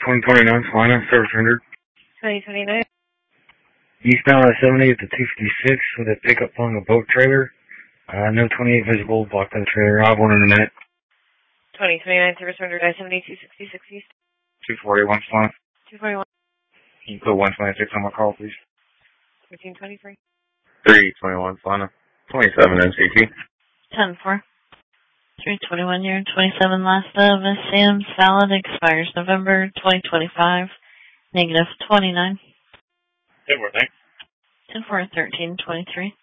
2029 Salina, service rendered. 2029. Eastbound I-70 at the 256 with a pickup pulling a boat trailer. No 28 visible, blocked by the trailer. I'll have one in a minute. 2029 service rendered I-70 266 East. 241 Salina. 241. Can you put 126 on my call, please? 1323. 321 Salina. 27 MCT. 10-4. 321 year 27 last of Sam's valid expires November 2025. -29. 10-4, thanks. 10-4 1323.